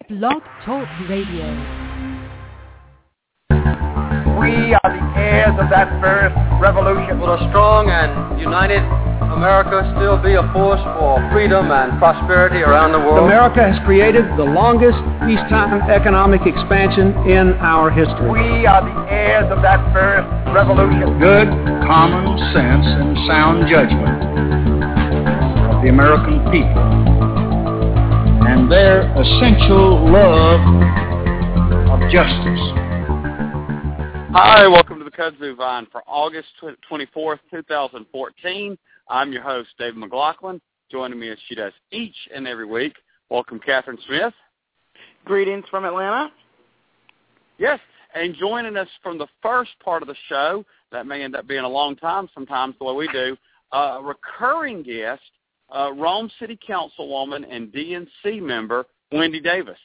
Blog Talk Radio. We are the heirs of that first revolution. Will a strong and united America still be a force for freedom and prosperity around the world? America has created the longest peacetime economic expansion in our history. We are the heirs of that first revolution. Good common sense and sound judgment of the American people and their essential love of justice. Hi, welcome to the Kudzu Vine for August 24th, 2014. I'm your host, David McLaughlin. Joining me as she does each and every week. Welcome, Catherine Smith. Greetings from Atlanta. Yes, and joining us from the first part of the show, that may end up being a long time sometimes the way we do, a recurring guest, Rome City Councilwoman and DNC member, Wendy Davis.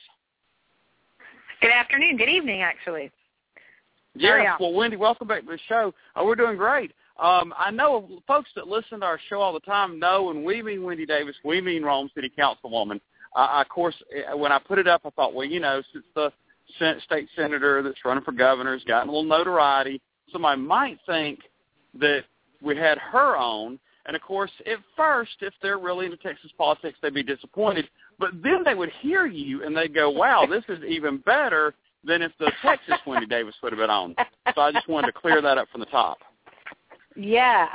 Good afternoon. Good evening, actually. Yes, well, Wendy, welcome back to the show. We're doing great. I know folks that listen to our show all the time know when we mean Wendy Davis, we mean Rome City Councilwoman. Of course, when I put it up, I thought, well, you know, since the state senator that's running for governor has gotten a little notoriety, somebody might think that we had her on. And, of course, at first, if they're really into Texas politics, they'd be disappointed. But then they would hear you, and they'd go, wow, this is even better than if the Texas Wendy Davis would have been on. So I just wanted to clear that up from the top. Yeah,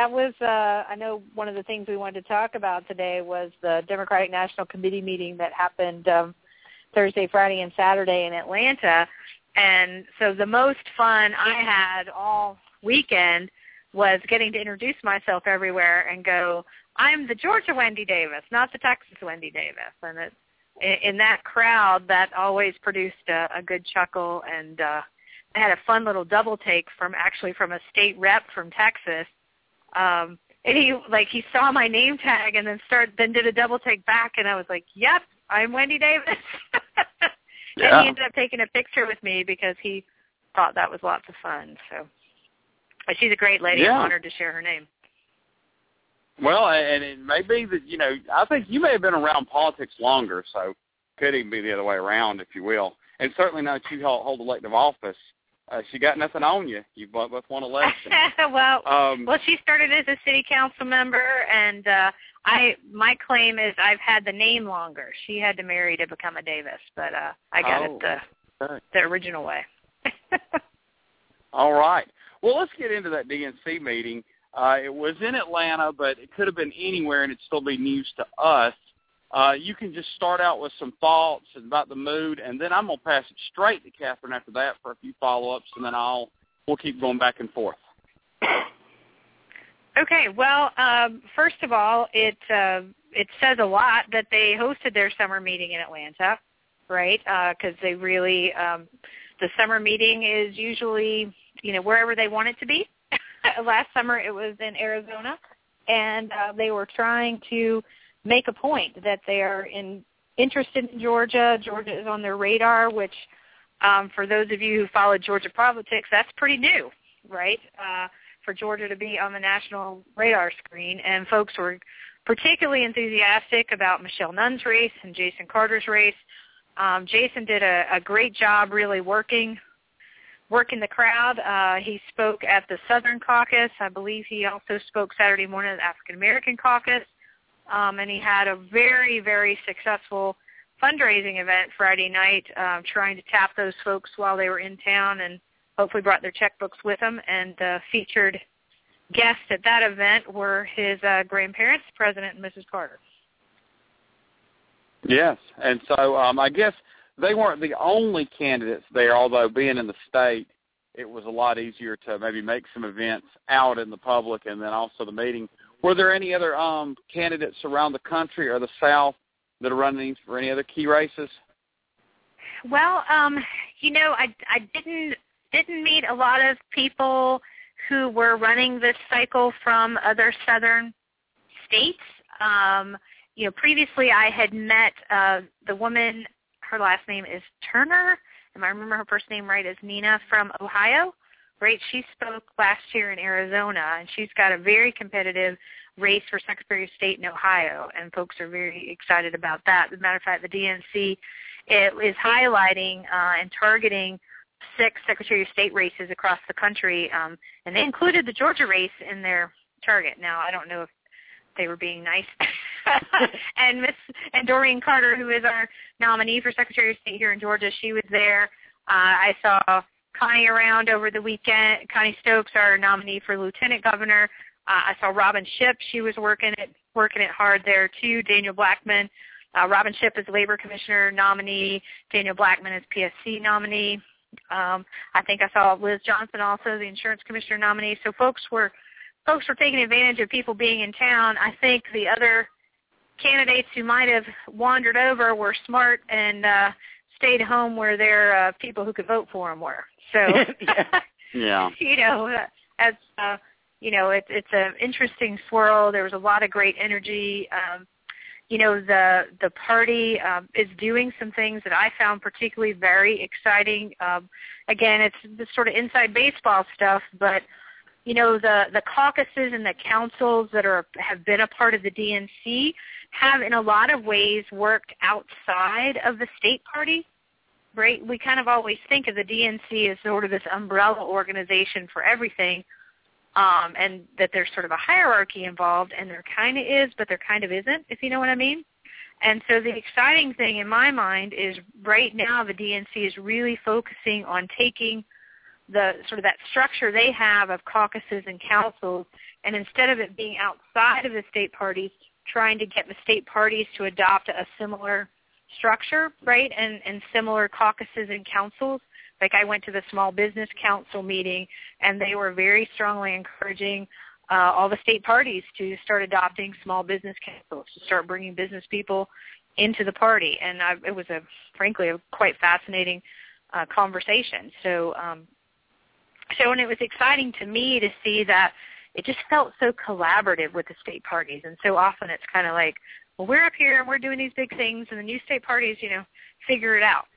I know one of the things we wanted to talk about today was the Democratic National Committee meeting that happened Thursday, Friday, and Saturday in Atlanta. And so the most fun I had all weekend was getting to introduce myself everywhere and go, I'm the Georgia Wendy Davis, not the Texas Wendy Davis. And in that crowd, that always produced a good chuckle, and I had a fun little double take from a state rep from Texas. And he saw my name tag and then did a double take back, and I was like, yep, I'm Wendy Davis. Yeah. And he ended up taking a picture with me because he thought that was lots of fun. So, but she's a great lady. Yeah. I'm honored to share her name. Well, and it may be that, you know, I think you may have been around politics longer, so it could even be the other way around, if you will. And certainly now that you hold elective office, she got nothing on you. You both won election. well, she started as a city council member, and my claim is I've had the name longer. She had to marry to become a Davis, but I got it the original way. All right. Well, let's get into that DNC meeting. It was in Atlanta, but it could have been anywhere, and it'd still be news to us. You can just start out with some thoughts about the mood, and then I'm going to pass it straight to Catherine after that for a few follow-ups, and then we'll keep going back and forth. Okay. Well, first of all, it says a lot that they hosted their summer meeting in Atlanta, right? Because they really the summer meeting is usually, you know, wherever they want it to be. Last summer it was in Arizona, and they were trying to make a point that they are interested in Georgia. Georgia is on their radar, which for those of you who follow Georgia politics, that's pretty new, right, for Georgia to be on the national radar screen. And folks were particularly enthusiastic about Michelle Nunn's race and Jason Carter's race. Jason did a great job really working the crowd. He spoke at the Southern Caucus. I believe he also spoke Saturday morning at the African American Caucus. And he had a very, very successful fundraising event Friday night, trying to tap those folks while they were in town, and hopefully brought their checkbooks with them. And featured guests at that event were his grandparents, President and Mrs. Carter. Yes, and so I guess they weren't the only candidates there, although being in the state, it was a lot easier to maybe make some events out in the public and then also the meeting. Were there any other candidates around the country or the South that are running for any other key races? Well, you know, I didn't meet a lot of people who were running this cycle from other southern states. You know, previously I had met the woman. Her last name is Turner. If I remember her first name right, is Nina from Ohio. Right, she spoke last year in Arizona, and she's got a very competitive race for Secretary of State in Ohio, and folks are very excited about that. As a matter of fact, the DNC it is highlighting and targeting 6 Secretary of State races across the country, and they included the Georgia race in their target. Now, I don't know if they were being nice. and Doreen Carter, who is our nominee for Secretary of State here in Georgia, she was there. I saw Connie around over the weekend. Connie Stokes, our nominee for Lieutenant Governor. I saw Robin Shipp. She was working it hard there too. Daniel Blackman. Robin Shipp is Labor Commissioner nominee. Daniel Blackman is PSC nominee. I think I saw Liz Johnson also, the Insurance Commissioner nominee. So folks were taking advantage of people being in town. I think the other candidates who might have wandered over were smart and stayed home where their people who could vote for them were. So, yeah. As it's an interesting swirl. There was a lot of great energy. The party is doing some things that I found particularly very exciting. Again, it's the sort of inside baseball stuff, but the caucuses and the councils that have been a part of the DNC have in a lot of ways worked outside of the state party, right? We kind of always think of the DNC as sort of this umbrella organization for everything, and that there's sort of a hierarchy involved, and there kind of is, but there kind of isn't, if you know what I mean. And so the exciting thing in my mind is right now the DNC is really focusing on taking the sort of that structure they have of caucuses and councils, and instead of it being outside of the state parties, trying to get the state parties to adopt a similar structure, right, and similar caucuses and councils. Like I went to the Small Business Council meeting, and they were very strongly encouraging all the state parties to start adopting small business councils, to start bringing business people into the party. And it was, frankly, a quite fascinating conversation. So and it was exciting to me to see that it just felt so collaborative with the state parties. And so often it's kind of like, well, we're up here and we're doing these big things, and the new state parties, figure it out.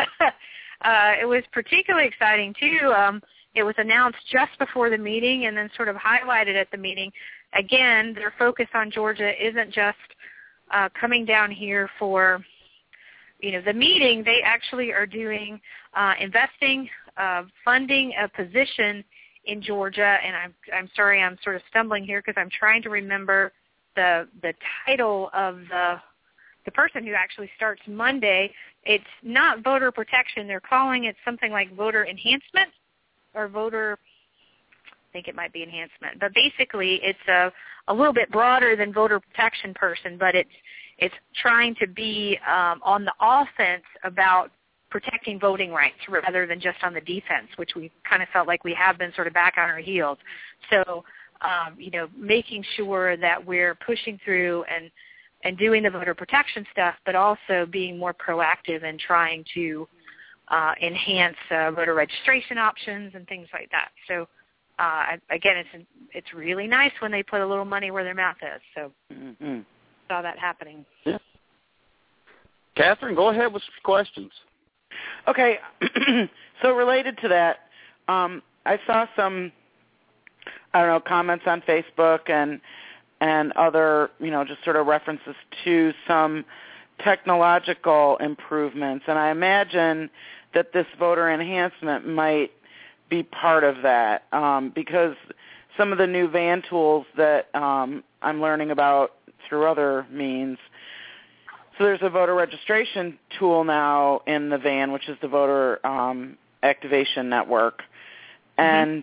It was particularly exciting, too. It was announced just before the meeting and then sort of highlighted at the meeting. Again, their focus on Georgia isn't just coming down here for, the meeting. They actually are doing investing, funding a position in Georgia. And I'm sorry, I'm sort of stumbling here because I'm trying to remember the title of the person who actually starts Monday. It's not voter protection. They're calling it something like voter enhancement or voter, I think it might be enhancement. But basically it's a little bit broader than voter protection person, but it's trying to be on the offense about protecting voting rights rather than just on the defense, which we kind of felt like we have been sort of back on our heels. So, making sure that we're pushing through and doing the voter protection stuff, but also being more proactive and trying to enhance voter registration options and things like that. So, again, it's really nice when they put a little money where their mouth is. So, saw that happening. Yeah. Catherine, go ahead with some questions. Okay, so related to that, I saw some, comments on Facebook and other, just sort of references to some technological improvements, and I imagine that this voter enhancement might be part of that because some of the new van tools that I'm learning about through other means. So there's a voter registration tool now in the van, which is the Voter Activation Network. And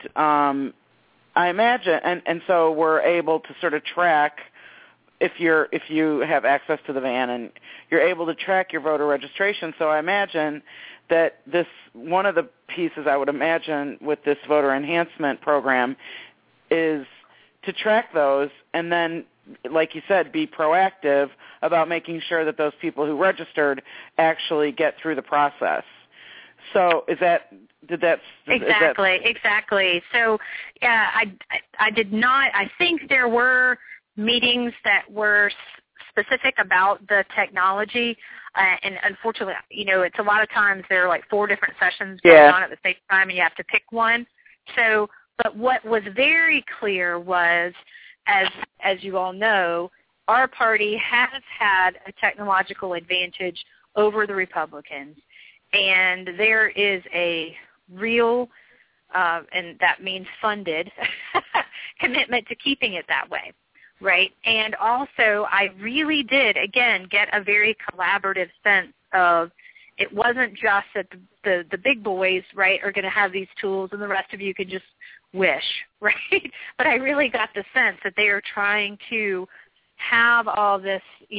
I imagine, and so we're able to sort of track, if you have access to the van, and you're able to track your voter registration. So I imagine that one of the pieces I would imagine with this voter enhancement program is to track those and then, like you said, be proactive about making sure that those people who registered actually get through the process. So Exactly. So, yeah, I did not. I think there were meetings that were specific about the technology, and unfortunately, it's a lot of times there are like 4 different sessions going on at the same time, and you have to pick one. So, but what was very clear was, as you all know, our party has had a technological advantage over the Republicans, and there is a real, and that means funded, commitment to keeping it that way, right? And also, I really did, again, get a very collaborative sense of it wasn't just that the big boys, right, are going to have these tools and the rest of you can just wish, right? But I really got the sense that they are trying to have all this,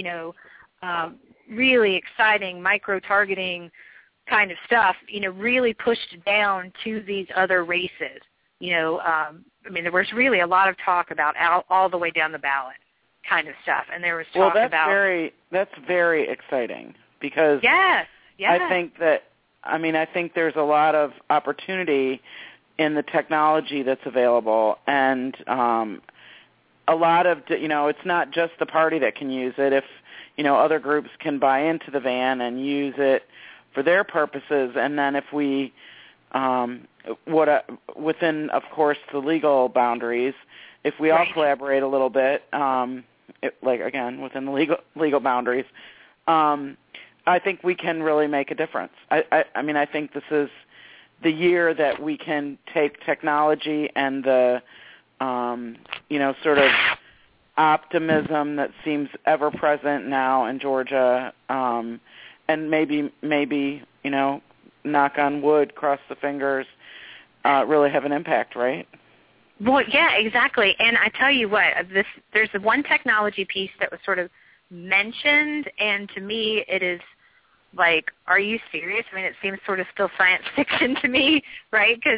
really exciting micro-targeting kind of stuff, really pushed down to these other races. There was really a lot of talk about all the way down the ballot kind of stuff, and there was talk about that's very exciting because yes. I think there's a lot of opportunity in the technology that's available, and a lot of it's not just the party that can use it. If other groups can buy into the van and use it for their purposes, and then if we within, of course, the legal boundaries, if we all collaborate a little bit, within the legal boundaries, I think we can really make a difference. I think this is the year that we can take technology and the sort of optimism that seems ever present now in Georgia, and maybe knock on wood, cross the fingers, really have an impact, right? Well, yeah, exactly. And I tell you what, there's one technology piece that was sort of mentioned, and to me it is like, are you serious? I mean, it seems sort of still science fiction to me, right? Because,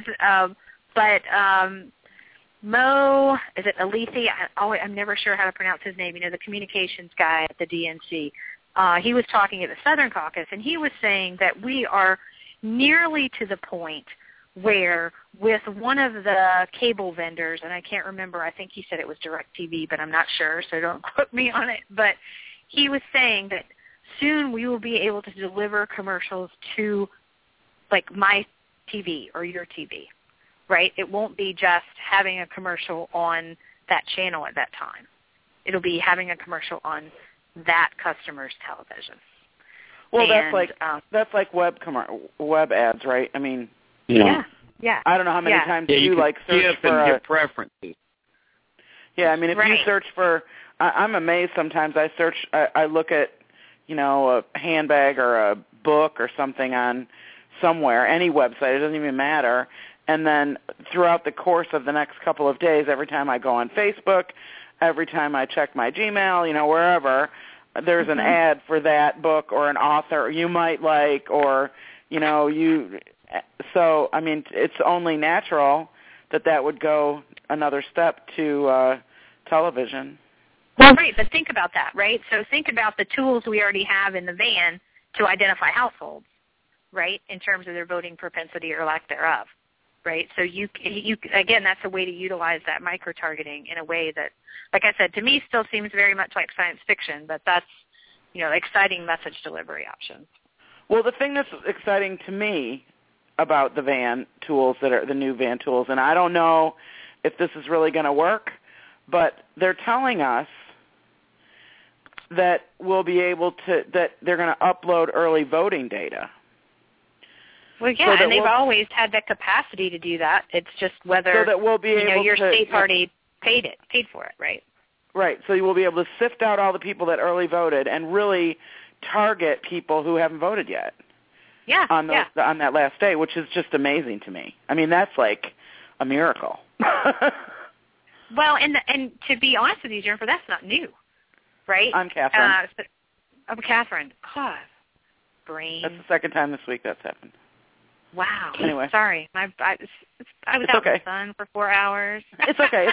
Mo, is it Alethi? I'm never sure how to pronounce his name. The communications guy at the DNC. He was talking at the Southern Caucus, and he was saying that we are nearly to the point where with one of the cable vendors, and I can't remember, I think he said it was DirecTV, but I'm not sure, so don't quote me on it, but he was saying that soon we will be able to deliver commercials to, like, my TV or your TV, right? It won't be just having a commercial on that channel at that time. It'll be having a commercial on that customer's television. Well, that's like web ads, right? I mean, yeah. I don't know how many times you search for your preferences. Yeah, I mean, if you search for, I'm amazed sometimes. I look at, a handbag or a book or something on somewhere, any website, it doesn't even matter. And then throughout the course of the next couple of days, every time I go on Facebook, every time I check my Gmail, wherever, there's an ad for that book or an author you might like, or, so, I mean, it's only natural that would go another step to television. Well, right, but think about that, right? So think about the tools we already have in the van to identify households, right, in terms of their voting propensity or lack thereof, right? So you again, that's a way to utilize that micro-targeting in a way that, like I said, to me still seems very much like science fiction, but that's, exciting message delivery options. Well, the thing that's exciting to me about the van tools that are the new van tools, and I don't know if this is really going to work, but they're telling us that we'll be able to, that they're going to upload early voting data. Well, yeah, and they've always had the capacity to do that. It's just whether so that we'll be able your to, state party paid for it, right? Right. So you will be able to sift out all the people that early voted and really target people who haven't voted yet. Yeah. On that last day, which is just amazing to me. I mean, that's like a miracle. Well, and to be honest with you, Jennifer, that's not new, right? I'm Catherine. I'm Catherine. God, brain. That's the second time this week that's happened. Wow. Anyway. Sorry. I was out in the sun for 4 hours. It's okay.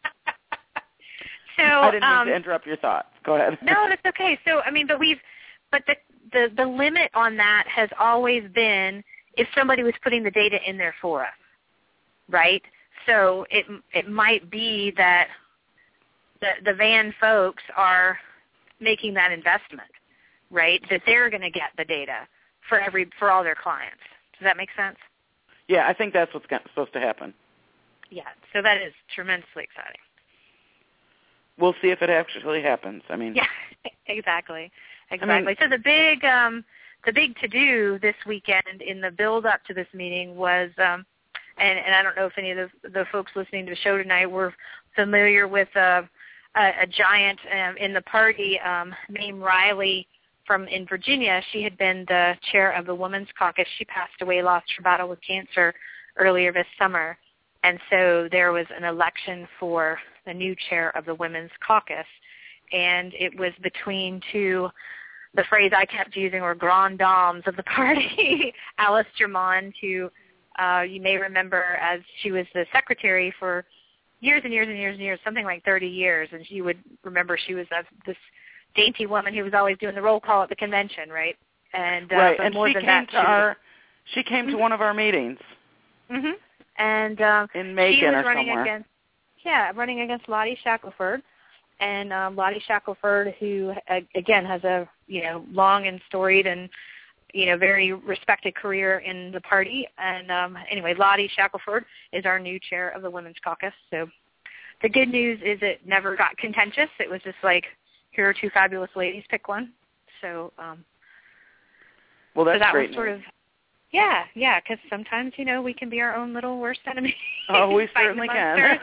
So I didn't mean to interrupt your thoughts. Go ahead. No, that's okay. So, I mean, but the limit on that has always been if somebody was putting the data in there for us, right? So it might be that the van folks are making that investment, right? That they're going to get the data for all their clients. Does that make sense? Yeah, I think that's what's supposed to happen. Yeah, so that is tremendously exciting. We'll see if it actually happens. I mean, yeah, exactly. I mean, so the the big to-do this weekend in the build-up to this meeting was, and I don't know if any of the folks listening to the show tonight were familiar with a giant in the party named Riley in Virginia. She had been the chair of the Women's Caucus. She passed away, lost her battle with cancer earlier this summer. And so there was an election for the new chair of the Women's Caucus. And it was between two, the phrase I kept using were grand dames of the party, Alice Drummond, who you may remember as she was the secretary for years and years and years and years, something like 30 years. And you would remember she was this dainty woman who was always doing the roll call at the convention, right? And right, and she came to one of our meetings. Mm-hmm. And in Macon she was or running somewhere. running against Lottie Shackelford. And Lottie Shackelford, who again has a long and storied and very respected career in the party. And anyway, Lottie Shackelford is our new chair of the Women's Caucus. So the good news is it never got contentious. It was just like, here are two fabulous ladies, pick one. So well, that's so that great was sort news. of yeah, because sometimes we can be our own little worst enemy. Oh, we certainly can.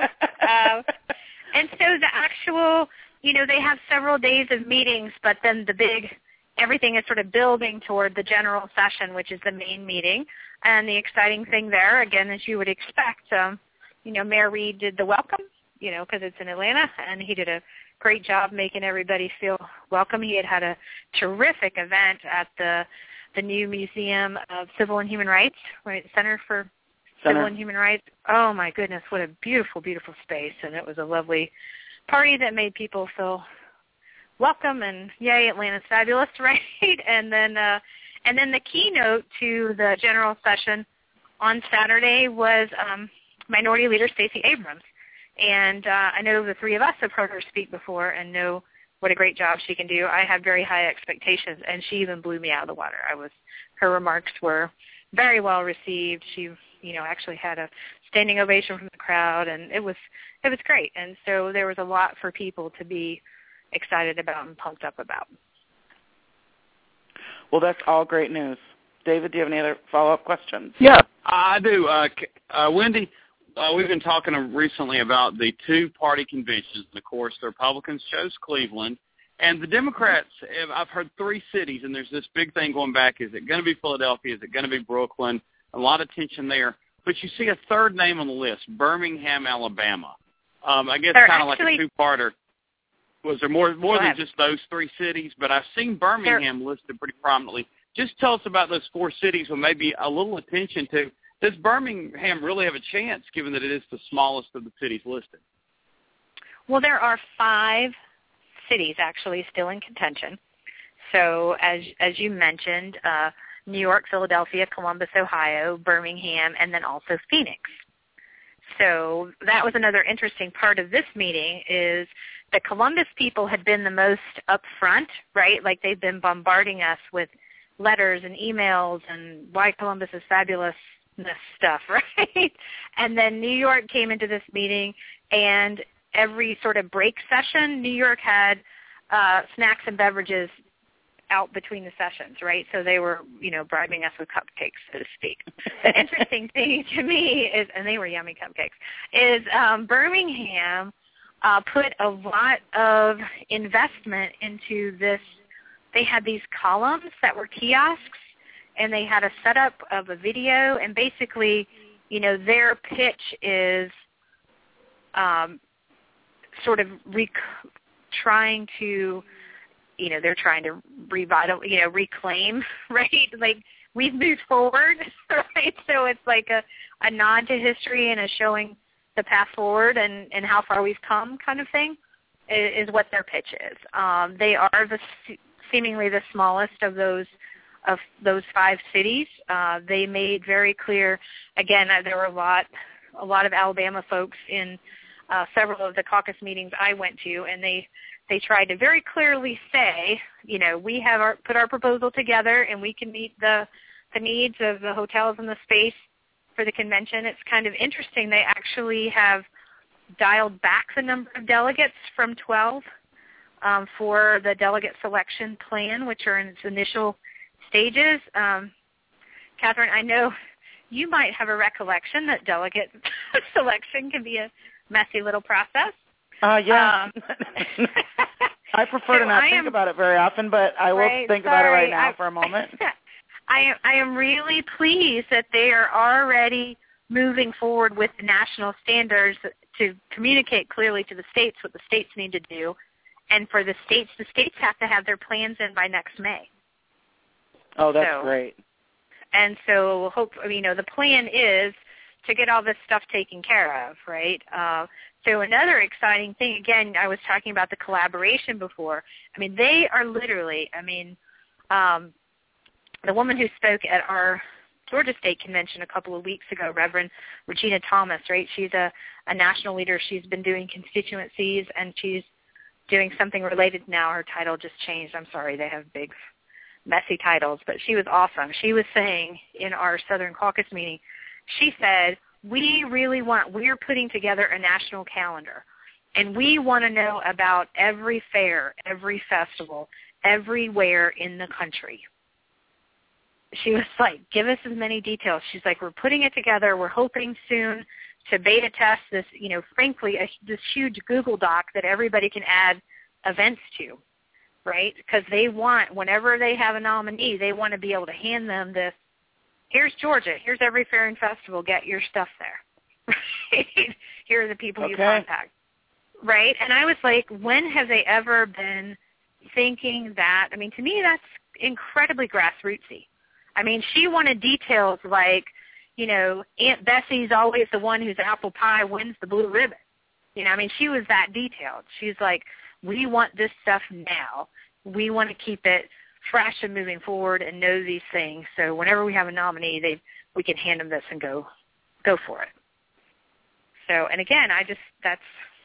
And so the actual, they have several days of meetings, but then everything is sort of building toward the general session, which is the main meeting. And the exciting thing there, again, as you would expect, Mayor Reed did the welcome, because it's in Atlanta, and he did a great job making everybody feel welcome. He had a terrific event at the new Museum of Civil and Human Rights, right, Center for Civil and Human Rights. Oh, my goodness, what a beautiful, beautiful space. And it was a lovely party that made people feel welcome and, yay, Atlanta's fabulous, right? And then the keynote to the general session on Saturday was Minority Leader Stacey Abrams. And I know the three of us have heard her speak before and know what a great job she can do. I had very high expectations, and she even blew me out of the water. Her remarks were very well received. She, actually had a standing ovation from the crowd, and it was great. And so there was a lot for people to be excited about and pumped up about. Well, that's all great news. David, do you have any other follow-up questions? Yeah, I do. Wendy, we've been talking recently about the two-party conventions. And, of course, the Republicans chose Cleveland. And the Democrats, I've heard three cities, and there's this big thing going back. Is it going to be Philadelphia? Is it going to be Brooklyn? A lot of tension there. But you see a third name on the list, Birmingham, Alabama. I guess kind of like a two-parter. Was there more than just those three cities? But I've seen Birmingham listed pretty prominently. Just tell us about those four cities with maybe a little attention to. Does Birmingham really have a chance, given that it is the smallest of the cities listed? Well, there are 5 cities actually still in contention. So as you mentioned, New York, Philadelphia, Columbus, Ohio, Birmingham, and then also Phoenix. So that was another interesting part of this meeting is the Columbus people had been the most upfront, right? Like they've been bombarding us with letters and emails and why Columbus is fabulous stuff, right? And then New York came into this meeting, and every sort of break session, New York had snacks and beverages out between the sessions, right? So they were, bribing us with cupcakes, so to speak. The interesting thing to me is, and they were yummy cupcakes, is Birmingham put a lot of investment into this. They had these columns that were kiosks, and they had a setup of a video, and basically, their pitch is sort of trying to, they're trying to reclaim, right? Like, we've moved forward, right? So it's like a nod to history and a showing the path forward and how far we've come kind of thing is what their pitch is. They are seemingly the smallest of those 5 cities. They made very clear, again, there were a lot of Alabama folks in several of the caucus meetings I went to, and they tried to very clearly say, we have put our proposal together, and we can meet the needs of the hotels and the space for the convention. It's kind of interesting. They actually have dialed back the number of delegates from 12 for the delegate selection plan, which are in its initial stages. Catherine, I know you might have a recollection that delegate selection can be a messy little process. Yeah. I prefer to not think about it very often, but I will think about it right now for a moment. I am really pleased that they are already moving forward with the national standards to communicate clearly to the states what the states need to do. And for the states have to have their plans in by next May. Oh, that's great. And so, the plan is to get all this stuff taken care of, right? So another exciting thing, again, I was talking about the collaboration before. I mean, they are literally, the woman who spoke at our Georgia State Convention a couple of weeks ago, Reverend Regina Thomas, right? She's a national leader. She's been doing constituencies, and she's doing something related now. Her title just changed. I'm sorry, they have big, messy titles, but she was awesome. She was saying in our Southern Caucus meeting, she said, we're putting together a national calendar, and we want to know about every fair, every festival, everywhere in the country. She was like, give us as many details. She's like, we're putting it together. We're hoping soon to beta test this, frankly, this huge Google Doc that everybody can add events to, right? Because they want, whenever they have a nominee, they want to be able to hand them this, here's Georgia, here's every fair and festival, get your stuff there. Right? Here are the people you contact. Right? And I was like, when have they ever been thinking that? I mean, to me, that's incredibly grassrootsy. I mean, she wanted details like, Aunt Bessie's always the one whose apple pie wins the blue ribbon. She was that detailed. She's like, we want this stuff now. We want to keep it fresh and moving forward and know these things. So whenever we have a nominee, we can hand them this and go for it. So, and again, that's,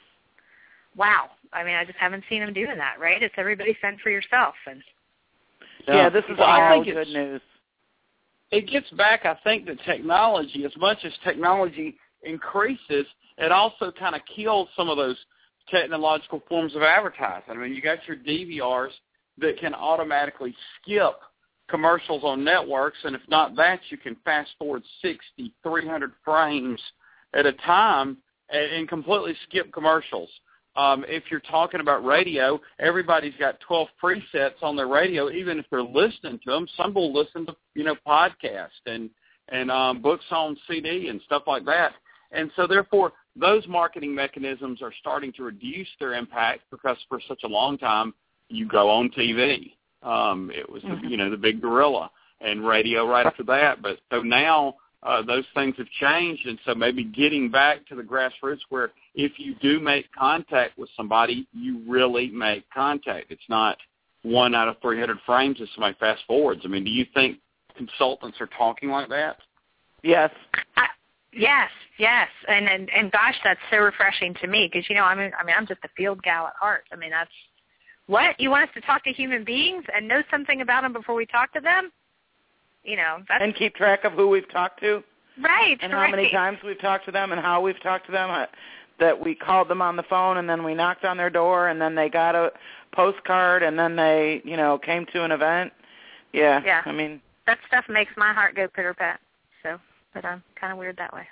wow. I mean, I just haven't seen them doing that, right? It's everybody fend for yourself. And yeah, this is all good news. It gets back, I think, to technology. As much as technology increases, it also kind of kills some of those technological forms of advertising. I mean, you got your DVRs that can automatically skip commercials on networks, and if not that, you can fast forward 60, 300 frames at a time and completely skip commercials. If you're talking about radio, everybody's got 12 presets on their radio, even if they're listening to them. Some will listen to, podcasts and books on CD and stuff like that. And so, therefore, those marketing mechanisms are starting to reduce their impact because for such a long time, you go on TV. It was, the big gorilla, and radio right after that. But so now those things have changed, and so maybe getting back to the grassroots where if you do make contact with somebody, you really make contact. It's not 1 out of 300 frames as somebody fast forwards. I mean, do you think consultants are talking like that? Yes. Yes, and gosh, that's so refreshing to me because I'm just a field gal at heart. I mean, that's what you want us to talk to human beings and know something about them before we talk to them. And keep track of who we've talked to, right? And how many times we've talked to them, and how we've talked to them. That we called them on the phone, and then we knocked on their door, and then they got a postcard, and then they, came to an event. Yeah. I mean, that stuff makes my heart go pitter pat. So, but I'm kind of weird that way.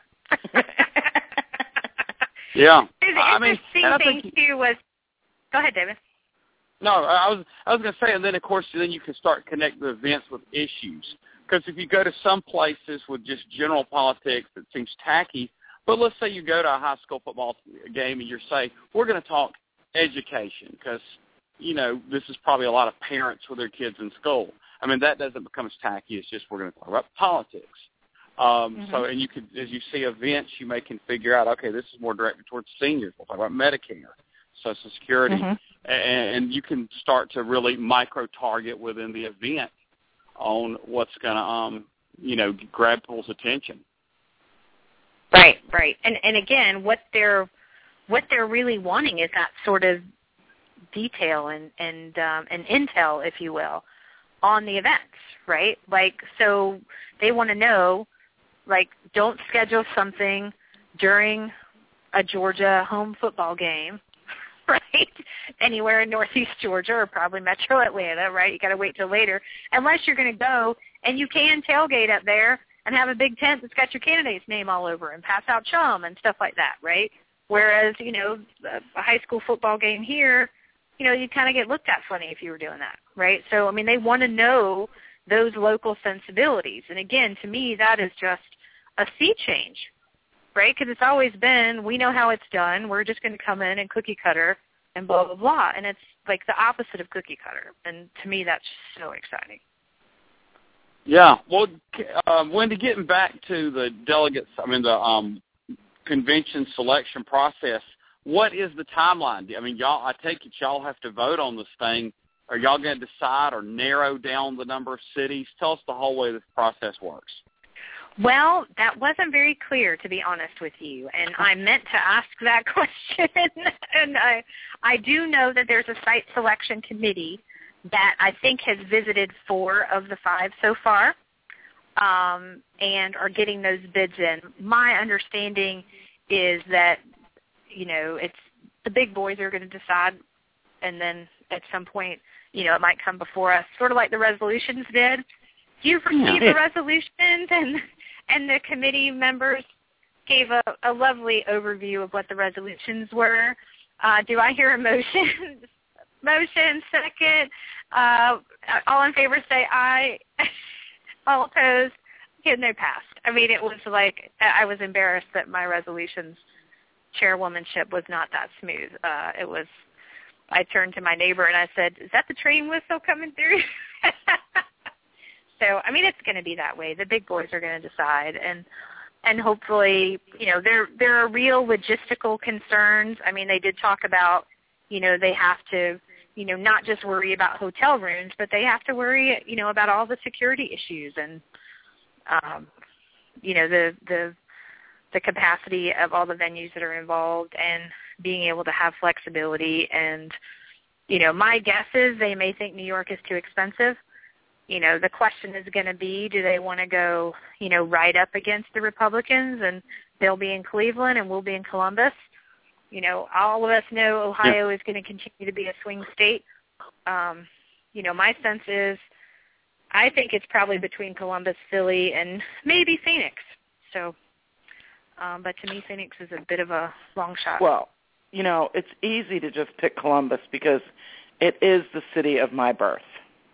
Yeah. The interesting thing too was. Go ahead, David. No, I was going to say, and then of course, then you can start connecting the events with issues. Because if you go to some places with just general politics, it seems tacky. But let's say you go to a high school football game and you're saying, we're going to talk education because, this is probably a lot of parents with their kids in school. I mean, that doesn't become as tacky. It's just we're going to talk about politics. So, and you could, as you see events, you can figure out, okay, this is more directed towards seniors. We'll talk about Medicare, Social Security, and you can start to really micro-target within the event on what's going to, grab people's attention. Right. And again, what they're really wanting is that sort of detail and intel, if you will, on the events, right? Like, so they want to know, like, don't schedule something during a Georgia home football game, right? Anywhere in Northeast Georgia or probably Metro Atlanta, right? You got to wait till later, unless you're going to go and you can tailgate up there and have a big tent that's got your candidate's name all over and pass out chum and stuff like that, right? Whereas, you know, a high school football game here, you know, you kind of get looked at funny if you were doing that, right? So, I mean, they want to know those local sensibilities. And again, to me, that is just a sea change, right? Because it's always been, we know how it's done. We're just going to come in and cookie cutter and blah, blah, blah. And it's like the opposite of cookie cutter. And to me, that's so exciting. Yeah. Well, Wendy, getting back to the delegates, the convention selection process, what is the timeline? I mean, y'all, I take it y'all have to vote on this thing. Are y'all going to decide or narrow down the number of cities? Tell us the whole way this process works. Well, that wasn't very clear, to be honest with you, and I meant to ask that question. And I do know that there's a site selection committee that I think has visited 4 of the 5 so far, and are getting those bids in. My understanding is that, you know, it's the big boys are going to decide, and then at some point, you know, it might come before us, sort of like the resolutions did. Do you receive the resolutions? And the committee members gave a lovely overview of what the resolutions were. Do I hear a motion? Motion, second. All in favor say aye. All opposed? Yeah, no, passed. I mean, it was like I was embarrassed that my resolutions chairwomanship was not that smooth. It was. I turned to my neighbor and I said, "Is that the train whistle coming through?" So, I mean, it's going to be that way. The big boys are going to decide, and hopefully, you know, there are real logistical concerns. I mean, they did talk about, you know, they have to, you know, not just worry about hotel rooms, but they have to worry, you know, about all the security issues and, you know, the capacity of all the venues that are involved and being able to have flexibility. And, you know, my guess is they may think New York is too expensive. You know, the question is going to be, do they want to go, you know, right up against the Republicans, and they'll be in Cleveland and we'll be in Columbus? You know, all of us know Ohio is going to continue to be a swing state. You know, my sense is I think it's probably between Columbus, Philly, and maybe Phoenix. So, but to me, Phoenix is a bit of a long shot. Well, you know, it's easy to just pick Columbus because it is the city of my birth.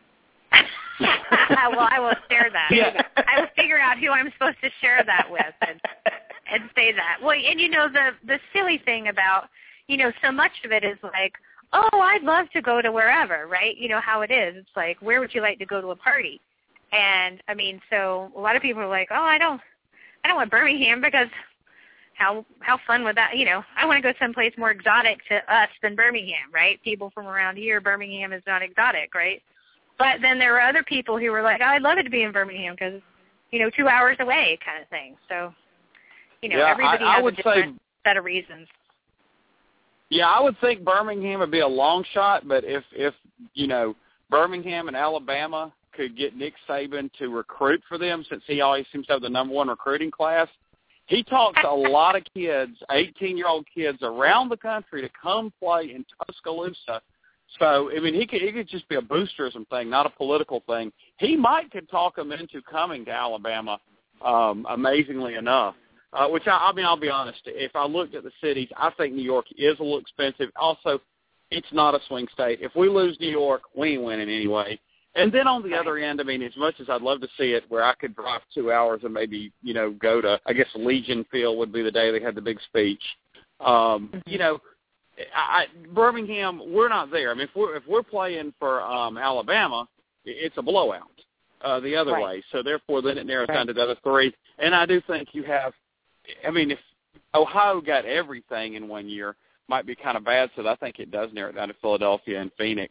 Well, I will share that. Yeah. I will figure out who I'm supposed to share that with and say that. Well, and you know, the silly thing about, you know, so much of it is like, oh, I'd love to go to wherever, right? You know how it is. It's like, where would you like to go to a party? And I mean, so a lot of people are like, oh, I don't want Birmingham because how fun would that, you know, I want to go someplace more exotic to us than Birmingham, right? People from around here, Birmingham is not exotic, right? But then there were other people who were like, oh, I'd love it to be in Birmingham because, you know, 2 hours away kind of thing. So, you know, everybody has a different set of reasons. Yeah, I would think Birmingham would be a long shot, but if you know, Birmingham and Alabama could get Nick Saban to recruit for them, since he always seems to have the number 1 recruiting class, he talks to a lot of kids, 18-year-old kids around the country to come play in Tuscaloosa. So, I mean, he could just be a boosterism thing, not a political thing. He could talk them into coming to Alabama, amazingly enough, which, I'll be honest, if I looked at the cities, I think New York is a little expensive. Also, it's not a swing state. If we lose New York, we ain't winning anyway. And then on the other end, I mean, as much as I'd love to see it where I could drive 2 hours and maybe, you know, go to, I guess, Legion Field would be the day they had the big speech. You know, Birmingham, we're not there. I mean, if we're playing for Alabama, it's a blowout the other way. So therefore, then it narrows down to the other 3. And I do think you have. I mean, if Ohio got everything in 1 year, might be kind of bad. So I think it does narrow it down to Philadelphia and Phoenix.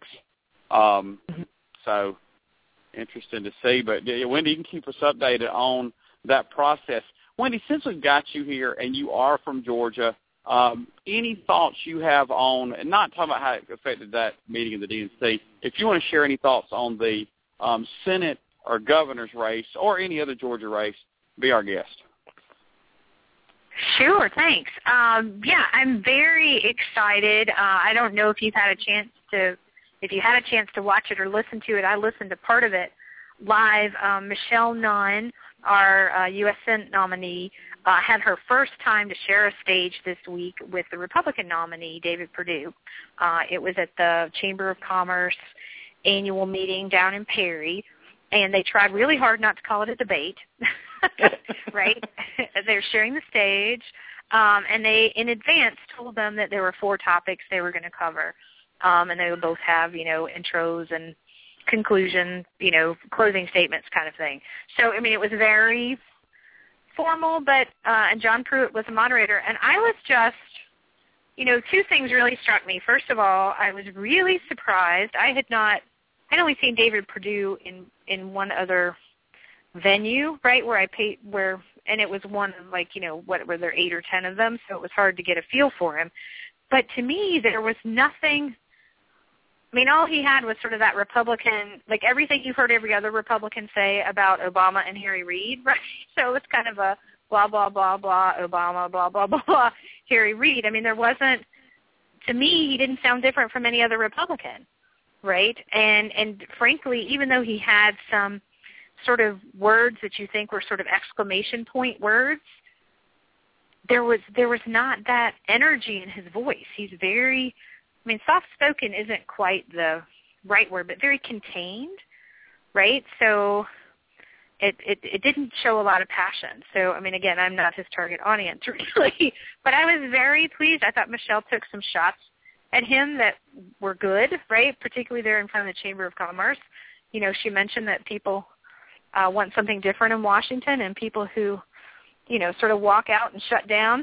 So interesting to see. But Wendy, you can keep us updated on that process. Wendy, since we've got you here and you are from Georgia. Any thoughts you have on, and not talking about how it affected that meeting in the DNC, if you want to share any thoughts on the Senate or governor's race or any other Georgia race, be our guest. Sure, thanks. Yeah, I'm very excited. I don't know if you had a chance to watch it or listen to it. I listened to part of it live. Michelle Nunn, our U.S. Senate nominee, had her first time to share a stage this week with the Republican nominee, David Perdue. It was at the Chamber of Commerce annual meeting down in Perry, and they tried really hard not to call it a debate, right? They're sharing the stage, and they, in advance, told them that there were 4 topics they were going to cover, and they would both have, intros and conclusion, closing statements kind of thing. So, I mean, it was very formal, but and John Pruitt was the moderator, and I was just, 2 things really struck me. First of all, I was really surprised. I'd only seen David Perdue in one other venue, right, and it was one of what were there 8 or 10 of them, so it was hard to get a feel for him. But to me, there was nothing. I mean, all he had was sort of that Republican, like everything you've heard every other Republican say about Obama and Harry Reid, right? So it's kind of a blah, blah, blah, blah, Obama, blah, blah, blah, blah, Harry Reid. I mean, there wasn't, to me, he didn't sound different from any other Republican, right? And frankly, even though he had some sort of words that you think were sort of exclamation point words, there was not that energy in his voice. He's very, I mean, soft-spoken isn't quite the right word, but very contained, right? So it didn't show a lot of passion. So, I mean, again, I'm not his target audience, really. But I was very pleased. I thought Michelle took some shots at him that were good, right, particularly there in front of the Chamber of Commerce. She mentioned that people want something different in Washington, and people who, sort of walk out and shut down,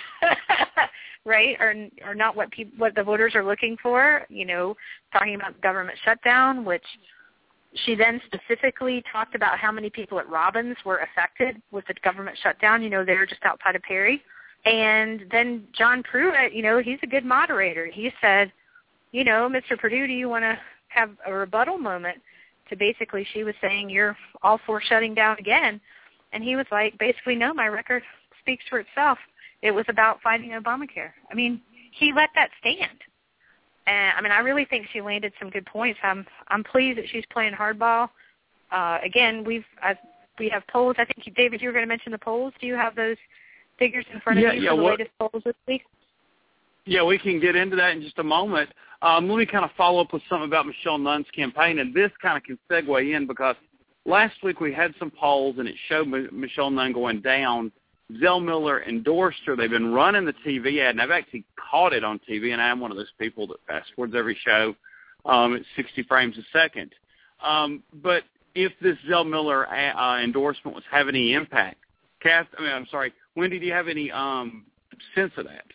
right, are not what the voters are looking for, talking about government shutdown, which she then specifically talked about how many people at Robbins were affected with the government shutdown, they're just outside of Perry. And then John Pruitt, he's a good moderator. He said, Mr. Perdue, do you want to have a rebuttal moment to basically, she was saying, you're all for shutting down again. And he was like, basically, no, my record speaks for itself. It was about fighting Obamacare. I mean, he let that stand. And, I mean, I really think she landed some good points. I'm pleased that she's playing hardball. Again, we have polls. I think, David, you were going to mention the polls. Do you have those figures in front of you for the latest polls this week? Yeah, we can get into that in just a moment. Let me kind of follow up with something about Michelle Nunn's campaign, and this kind of can segue in because last week we had some polls, and it showed Michelle Nunn going down. Zell Miller endorsed her. They've been running the TV ad, and I've actually caught it on TV, and I'm one of those people that fast forwards every show at 60 frames a second. But if this Zell Miller endorsement was having any impact, Wendy, do you have any sense of that?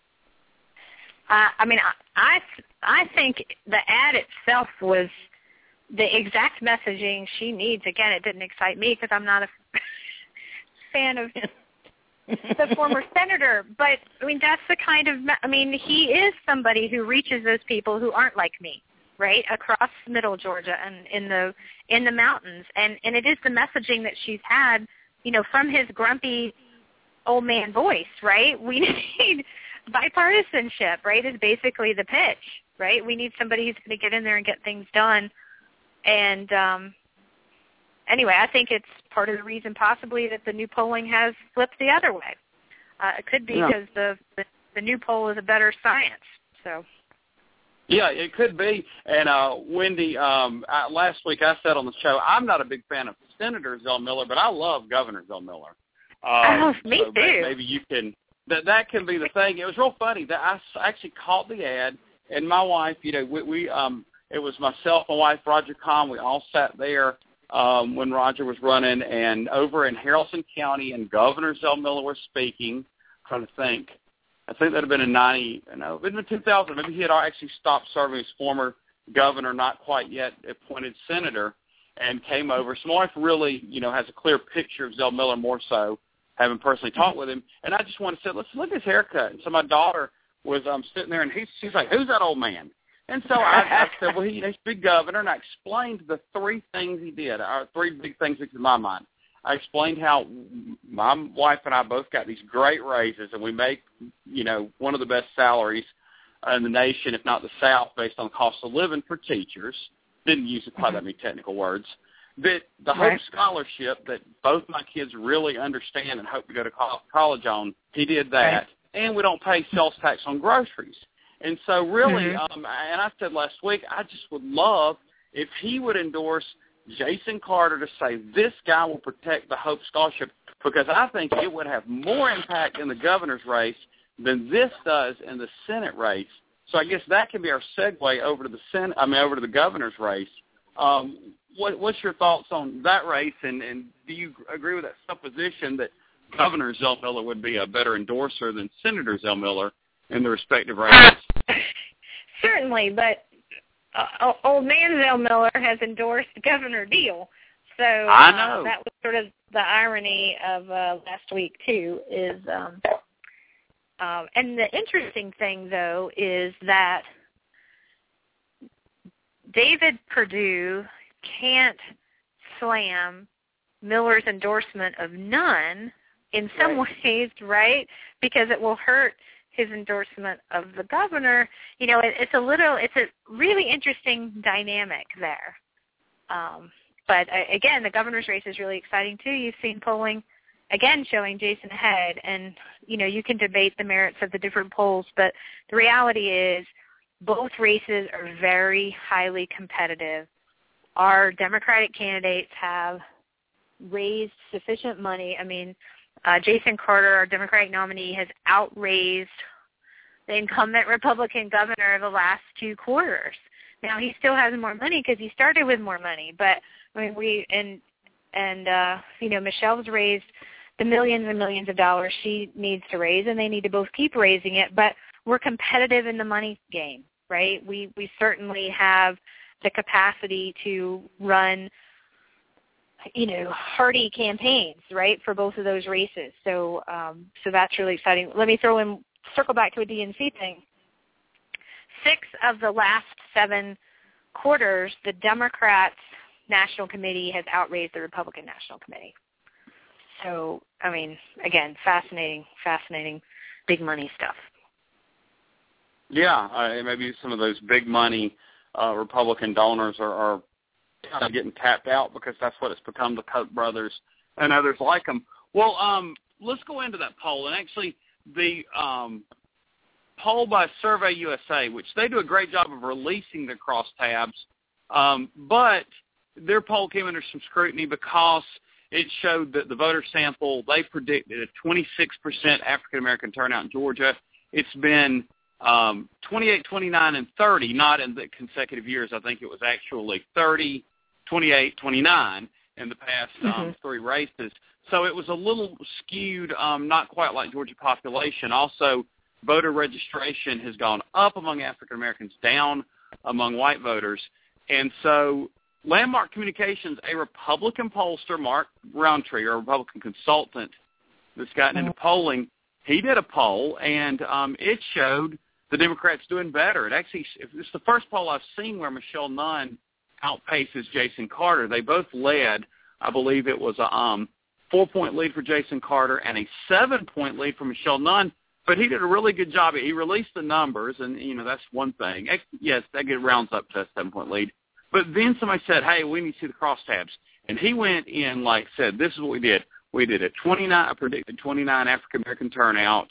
I mean, I think the ad itself was the exact messaging she needs. Again, it didn't excite me because I'm not a fan of the former senator. But, I mean, that's the kind of – I mean, he is somebody who reaches those people who aren't like me, right, across middle Georgia and in the mountains. And it is the messaging that she's had, from his grumpy old man voice, right? We need – bipartisanship, right, is basically the pitch, right? We need somebody who's going to get in there and get things done. And anyway, I think it's part of the reason possibly that the new polling has flipped the other way. It could be because the new poll is a better science. So. Yeah, it could be. And Wendy, last week I said on the show, I'm not a big fan of Senator Zell Miller, but I love Governor Zell Miller. Me too. Maybe you can. That can be the thing. It was real funny that I actually caught the ad, and my wife, we it was myself, my wife, Roger Kahn. We all sat there when Roger was running, and over in Haralson County, and Governor Zell Miller was speaking. I'm trying to think. I think that would have been in 2000. Maybe he had actually stopped serving as former governor, not quite yet appointed senator, and came over. So my wife really, has a clear picture of Zell Miller more so, having personally talked with him. And I just want to say, let's look at his haircut. And so my daughter was sitting there, and she's like, who's that old man? And so I said, well, he used to be governor, and I explained the 3 things he did, or 3 big things in my mind. I explained how my wife and I both got these great raises, and we make, one of the best salaries in the nation, if not the South, based on cost of living for teachers. Didn't use quite that many technical words. That the Hope Scholarship that both my kids really understand and hope to go to college on, he did that. Right. And we don't pay sales tax on groceries. And so really, and I said last week, I just would love if he would endorse Jason Carter to say this guy will protect the Hope Scholarship, because I think it would have more impact in the governor's race than this does in the Senate race. So I guess that can be our segue over to the over to the governor's race. What's your thoughts on that race, and do you agree with that supposition that Governor Zellmiller would be a better endorser than Senator Zellmiller in the respective races? Certainly, but old man Zellmiller has endorsed Governor Deal. So I know. That was sort of the irony of last week, too, is and the interesting thing, though, is that David Perdue can't slam Miller's endorsement of none in some ways, right? Because it will hurt his endorsement of the governor. It's a really interesting dynamic there. But again, the governor's race is really exciting too. You've seen polling again showing Jason ahead, and you can debate the merits of the different polls, but the reality is both races are very highly competitive. Our Democratic candidates have raised sufficient money. I mean, Jason Carter, our Democratic nominee, has outraised the incumbent Republican governor of the last 2 quarters. Now, he still has more money because he started with more money, but I mean, Michelle's raised the millions and millions of dollars she needs to raise, and they need to both keep raising it, but we're competitive in the money game, right? We certainly have the capacity to run hearty campaigns, right, for both of those races. So that's really exciting. Let me circle back to a DNC thing. 6 of the last 7 quarters, the Democrats' National Committee has outraised the Republican National Committee. So, I mean, again, fascinating big money stuff. Yeah, maybe some of those big money Republican donors are kind of getting tapped out because that's what it's become, the Koch brothers and others like them. Well, let's go into that poll. And actually, the poll by Survey USA, which they do a great job of releasing the crosstabs, but their poll came under some scrutiny because it showed that the voter sample, they predicted a 26% African-American turnout in Georgia. It's been 28, 29, and 30, not in the consecutive years. I think it was actually 30, 28, 29 in the past 3 races. So it was a little skewed, not quite like Georgia population. Also, voter registration has gone up among African Americans, down among white voters. And so Landmark Communications, a Republican pollster, Mark Roundtree, or a Republican consultant that's gotten into polling, he did a poll, and it showed the Democrats doing better. It's the first poll I've seen where Michelle Nunn outpaces Jason Carter. They both led. I believe it was a 4-point lead for Jason Carter and a 7-point lead for Michelle Nunn. But he did a really good job. He released the numbers, and, that's one thing. Yes, that rounds up to a 7-point lead. But then somebody said, hey, we need to see the crosstabs. And he went in, said, this is what we did. We did I predicted 29 African-American turnout.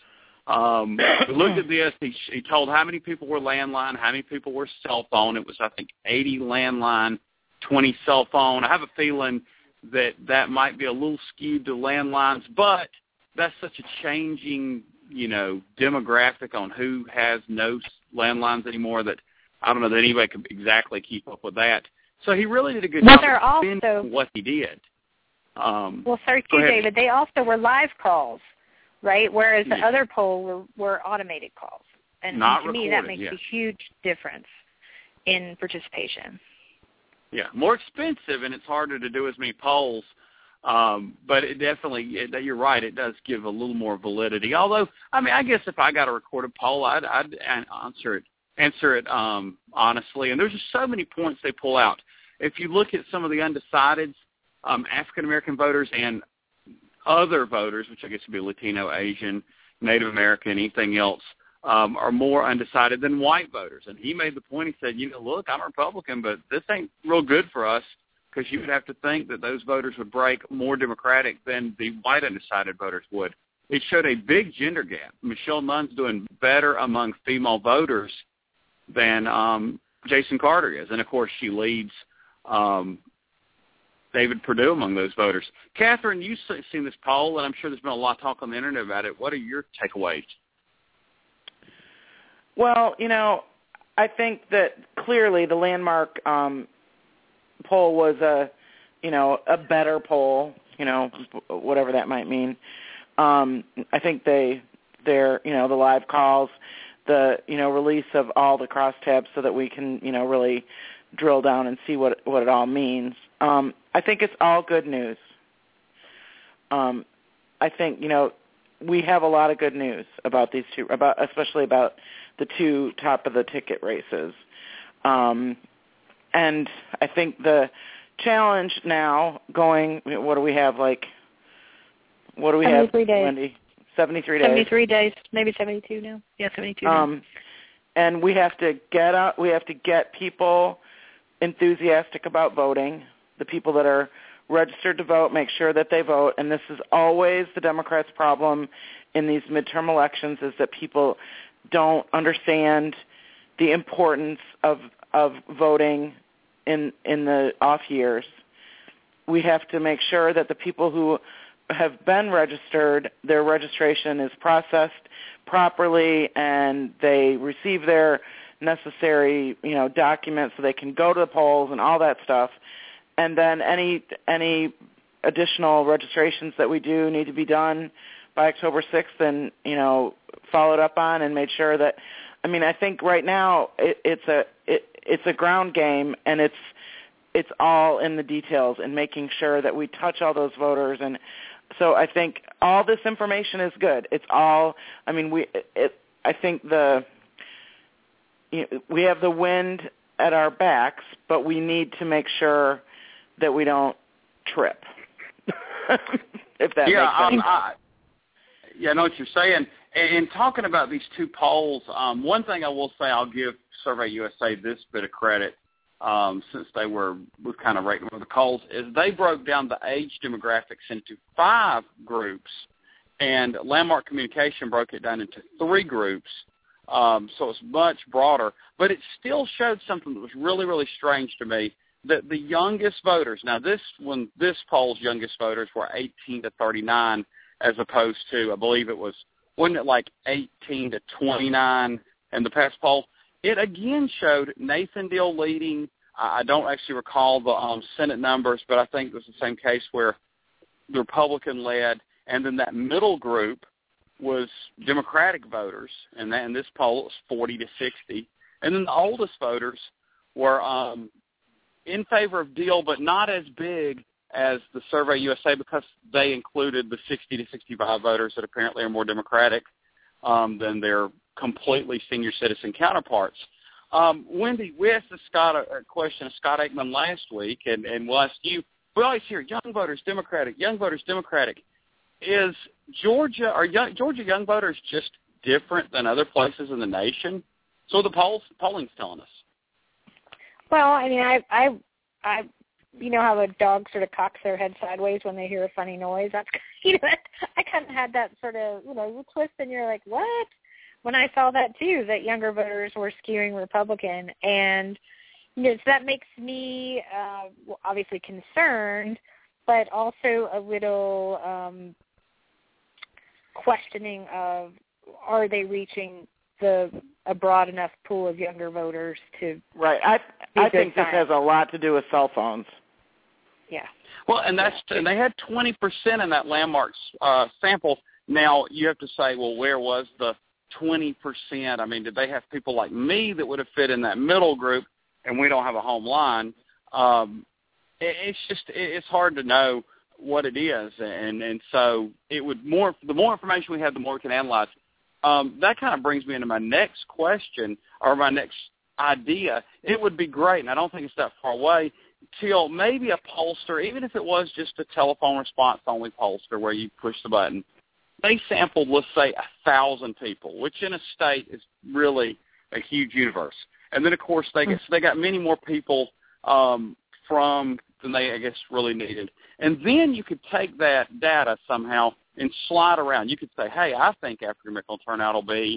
We looked at this. He told how many people were landline, how many people were cell phone. It was, I think, 80 landline, 20 cell phone. I have a feeling that might be a little skewed to landlines, but that's such a changing, demographic on who has no landlines anymore that I don't know that anybody could exactly keep up with that. So he really did a good job of spending what he did. Sorry, David, they also were live calls, right? Whereas the other poll were automated calls. And to me, that makes a huge difference in participation. Yeah, more expensive, and it's harder to do as many polls. But it definitely, you're right, it does give a little more validity. Although, I guess if I got a recorded poll, I'd answer it honestly. And there's just so many points they pull out. If you look at some of the undecideds, African-American voters and other voters, which I guess would be Latino, Asian, Native American, anything else, are more undecided than white voters. And he made the point, he said, look, I'm a Republican, but this ain't real good for us, because you would have to think that those voters would break more Democratic than the white undecided voters would. It showed a big gender gap. Michelle Nunn's doing better among female voters than Jason Carter is. And, of course, she leads David Perdue among those voters. Catherine, you've seen this poll, and I'm sure there's been a lot of talk on the Internet about it. What are your takeaways? Well, I think that clearly the landmark poll was a better poll, whatever that might mean. I think their the live calls, the release of all the crosstabs so that we can really drill down and see what it all means. I think it's all good news. I think we have a lot of good news about these two, especially about the two top of the ticket races. And I think the challenge now going, what do we have, Wendy? 73 days. 73 days, maybe 72 now. Yeah, 72 days. And we have to get out, we have to get people enthusiastic about voting, the people that are registered to vote, make sure that they vote. And this is always the Democrats' problem in these midterm elections, is that people don't understand the importance of voting in the off years. We have to make sure that the people who have been registered, their registration is processed properly and they receive their necessary, documents so they can go to the polls and all that stuff. And then any additional registrations that we do need to be done by October 6th and, followed up on and made sure that, I think right now it's a ground game, and it's all in the details and making sure that we touch all those voters. And so I think all this information is good. It's all, I think we have the wind at our backs, but we need to make sure that we don't trip. If that makes sense. I know what you're saying. In talking about these two polls, one thing I will say, I'll give Survey USA this bit of credit, since they were kind of rating the polls, is they broke down the age demographics into 5 groups, and Landmark Communication broke it down into 3 groups. So it's much broader, but it still showed something that was really, really strange to me, that the youngest voters, now this poll's youngest voters were 18 to 39, as opposed to, I believe wasn't it like 18 to 29 in the past poll? It again showed Nathan Deal leading. I don't actually recall the Senate numbers, but I think it was the same case where the Republican led, and then that middle group was Democratic voters, and in this poll it was 40 to 60. And then the oldest voters were in favor of Deal, but not as big as the Survey USA, because they included the 60 to 65 voters that apparently are more Democratic than their completely senior citizen counterparts. Wendy, we asked Scott a question of Scott Aikman last week, and we'll ask you. We always hear young voters Democratic, young voters Democratic. Is Georgia young voters just different than other places in the nation? So the polling's telling us. Well, I how a dog sort of cocks their head sideways when they hear a funny noise? That's I kind of had that sort of, you twist and you're like, what? When I saw that too, that younger voters were skewing Republican, and so that makes me obviously concerned, but also a little questioning of, are they reaching a broad enough pool of younger voters to right? I think this has a lot to do with cell phones. Yeah. Well, and they had 20% in that Landmark sample. Now you have to say, well, where was the 20%? Did they have people like me that would have fit in that middle group, and we don't have a home line? It's hard to know what it is, and so the more information we have, the more we can analyze. That kind of brings me into my next question, or my next idea. It would be great, and I don't think it's that far away, till maybe a pollster, even if it was just a telephone response-only pollster where you push the button, they sampled, let's say, 1,000 people, which in a state is really a huge universe. And then, of course, they got many more people than they, I guess, really needed. And then you could take that data somehow and slide around. You could say, hey, I think African-American turnout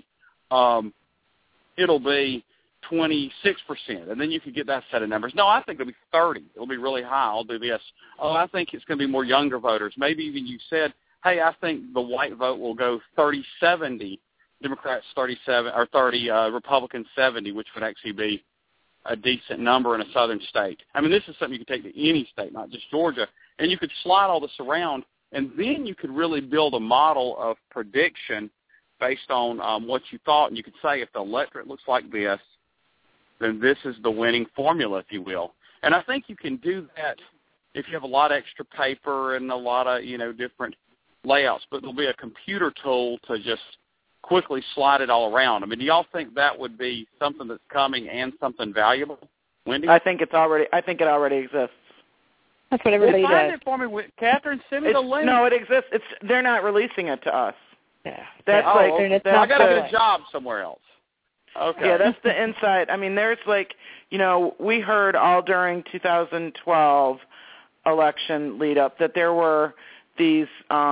it'll be 26%. And then you could get that set of numbers. No, I think it'll be 30. It'll be really high. I'll do this. Oh, I think it's going to be more younger voters. Maybe even you said, hey, I think the white vote will go 30-70, Democrats 37, or 30, Republicans 70, which would actually be a decent number in a southern state. I mean, this is something you could take to any state, not just Georgia, and you could slide all this around, and then you could really build a model of prediction based on what you thought, and you could say if the electorate looks like this, then this is the winning formula, if you will. And I think you can do that if you have a lot of extra paper and a lot of, different layouts, but there'll be a computer tool to just quickly slide it all around. I mean, do y'all think that would be something that's coming and something valuable? Wendy? I think it already exists. That's what everybody does. Find it for me, Catherine. Send me the link. No, it exists. They're not releasing it to us. Yeah. That's I got to get a job somewhere else. Okay. Yeah, that's the inside. I mean, there's we heard all during 2012 election lead up that there were these,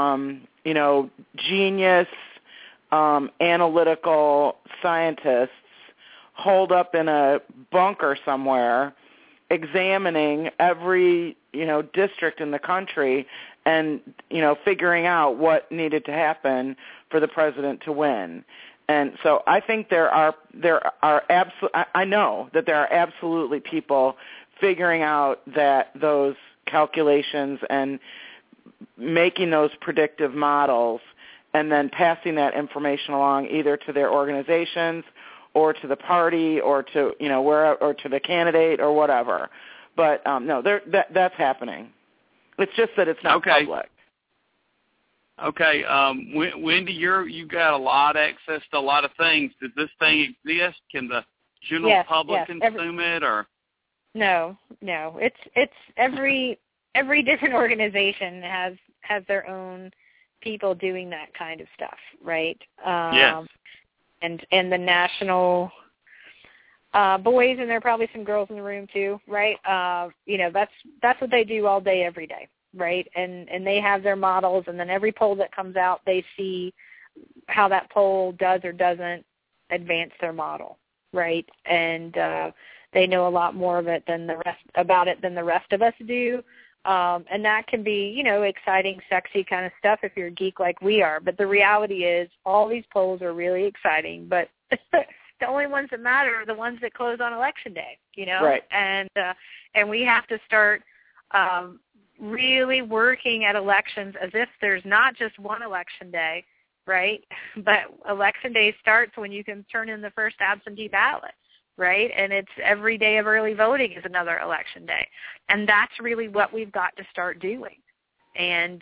genius analytical scientists holed up in a bunker somewhere examining every, district in the country and, figuring out what needed to happen for the president to win. And so I think I know that there are absolutely people figuring out those calculations and making those predictive models and then passing that information along either to their organizations or to the party or to, or to the candidate or whatever. But no, that's happening. It's just that it's not public. Okay, Wendy, you've got a lot of access to a lot of things. Does this thing exist? Can the general public consume it, or? No. It's every different organization has their own people doing that kind of stuff, right? Yes. And the national boys, and there are probably some girls in the room too, right? That's what they do all day, every day, right? And they have their models, and then every poll that comes out, they see how that poll does or doesn't advance their model, right? And they know a lot more of it than the rest of us do. And that can be, exciting, sexy kind of stuff if you're a geek like we are. But the reality is all these polls are really exciting, but the only ones that matter are the ones that close on Election Day, Right. And we have to start really working at elections as if there's not just one Election Day, right? But Election Day starts when you can turn in the first absentee ballot. Right, and it's every day of early voting is another election day, and that's really what we've got to start doing. And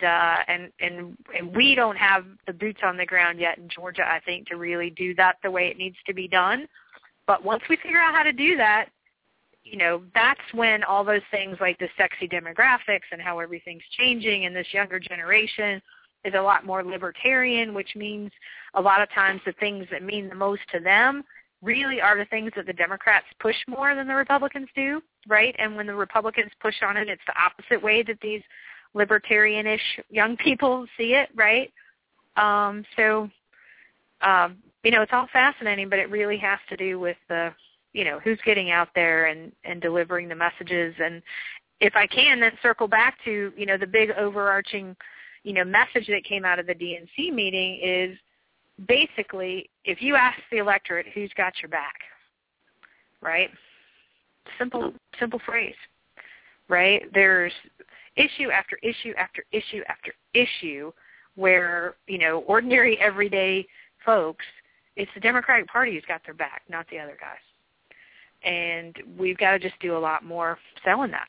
we don't have the boots on the ground yet in Georgia, I think, to really do that the way it needs to be done. But once we figure out how to do that, that's when all those things like the sexy demographics and how everything's changing, and this younger generation is a lot more libertarian, which means a lot of times the things that mean the most to them really are the things that the Democrats push more than the Republicans do, right? And when the Republicans push on it, it's the opposite way that these libertarian-ish young people see it, right? It's all fascinating, but it really has to do with the, who's getting out there and delivering the messages. And if I can then circle back to, the big overarching, message that came out of the DNC meeting is, basically, if you ask the electorate who's got your back, right? Simple phrase, right? There's issue after issue after issue after issue where, ordinary everyday folks, it's the Democratic Party who's got their back, not the other guys. And we've got to just do a lot more selling that.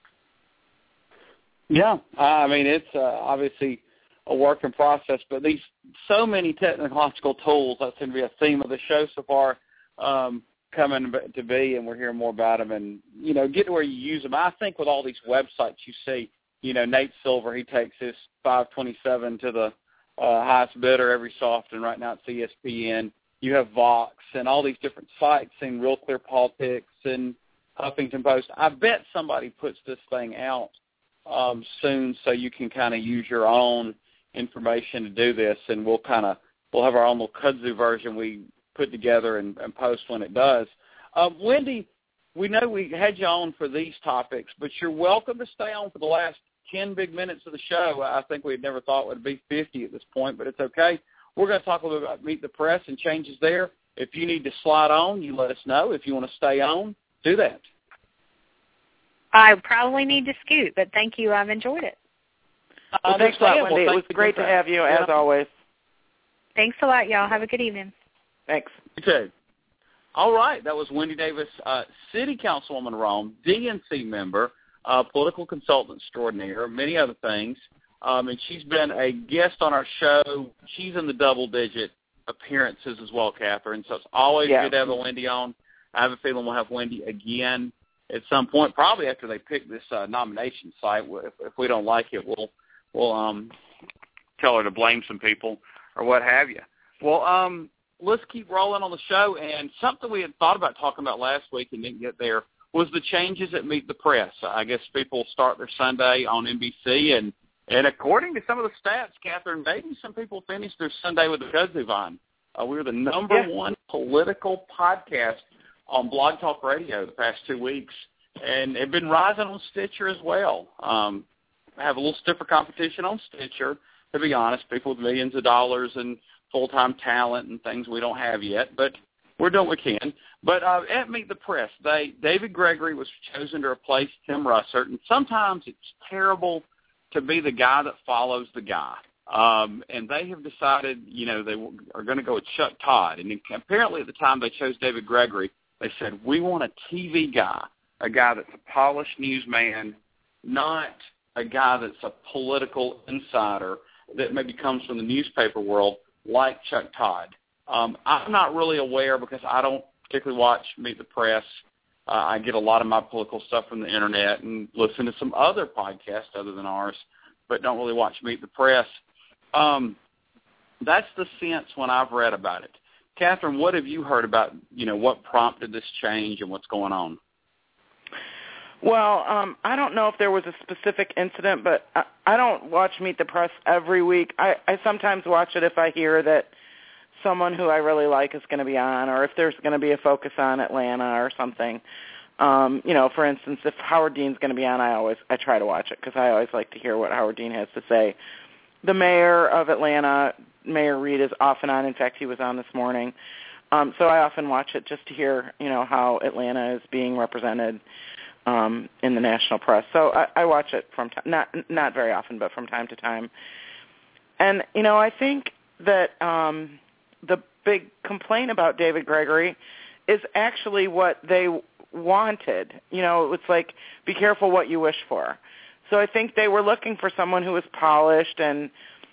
Yeah, it's obviously a work in process, but these so many technological tools, that seems to be a theme of the show so far, coming to be, and we're hearing more about them, and, you know, get to where you use them. I think with all these websites you see, you know, Nate Silver, he takes his 527 to the highest bidder every so often. Right now it's ESPN. You have Vox and all these different sites and Real Clear Politics and Huffington Post. I bet somebody puts this thing out soon so you can kind of use your own information to do this, and we'll have our own little kudzu version we put together and post when it does. Wendy, we know we had you on for these topics, but you're welcome to stay on for the last 10 big minutes of the show. I think we had never thought it would be 50 at this point, but it's okay. We're going to talk a little bit about Meet the Press and changes there. If you need to slide on, you let us know. If you want to stay on, do that. I probably need to scoot, but thank you. I've enjoyed it. Well, thanks a lot, Wendy. It was great to have you, as always. Thanks a lot, y'all. Have a good evening. Thanks. You too. All right. That was Wendy Davis, City Councilwoman Rome, DNC member, political consultant extraordinaire, many other things. And she's been a guest on our show. She's in the double-digit appearances as well, Catherine. So it's always good to have a Wendy on. I have a feeling we'll have Wendy again at some point, probably after they pick this nomination site. If we don't like it, we'll tell her to blame some people or what have you. Well, let's keep rolling on the show. And something we had thought about talking about last week and didn't get there was the changes at Meet the Press. I guess people start their Sunday on NBC, and according to some of the stats, Catherine, maybe some people finished their Sunday with the kudzu vine. We were the number one political podcast on Blog Talk Radio the past 2 weeks, and have been rising on Stitcher as well. I have a little stiffer competition on Stitcher, to be honest, people with millions of dollars and full-time talent and things we don't have yet, but we're doing what we can. But at Meet the Press, David Gregory was chosen to replace Tim Russert, and sometimes it's terrible to be the guy that follows the guy. And they have decided, you know, they are going to go with Chuck Todd. And apparently at the time they chose David Gregory, they said, we want a TV guy, a guy that's a polished newsman, not a guy that's a political insider that maybe comes from the newspaper world like Chuck Todd. I'm not really aware because I don't particularly watch Meet the Press. I get a lot of my political stuff from the Internet and listen to some other podcasts other than ours, but don't really watch Meet the Press. That's the sense when I've read about it. Catherine, what have you heard about, you know, what prompted this change and what's going on? Well, I don't know if there was a specific incident, but I don't watch Meet the Press every week. I sometimes watch it if I hear that someone who I really like is going to be on, or if there's going to be a focus on Atlanta or something. You know, for instance, if Howard Dean's going to be on, I try to watch it because I always like to hear what Howard Dean has to say. The mayor of Atlanta, Mayor Reed, is often on. In fact, he was on this morning. So I often watch it just to hear, you know, how Atlanta is being represented in the national press. So I watch it from not very often, but from time to time. And, you know, I think that the big complaint about David Gregory is actually what they wanted. You know, it's like, be careful what you wish for. So I think they were looking for someone who was polished and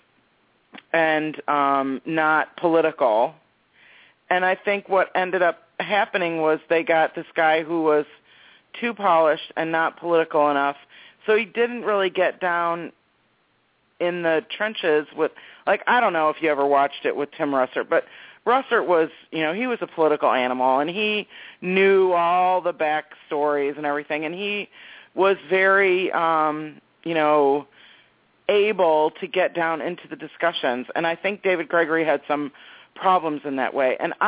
not political. And I think what ended up happening was they got this guy who was too polished and not political enough. So he didn't really get down in the trenches with, like, I don't know if you ever watched it with Tim Russert, but Russert was, you know, he was a political animal, and he knew all the backstories and everything, and he was very, you know, able to get down into the discussions. And I think David Gregory had some problems in that way. And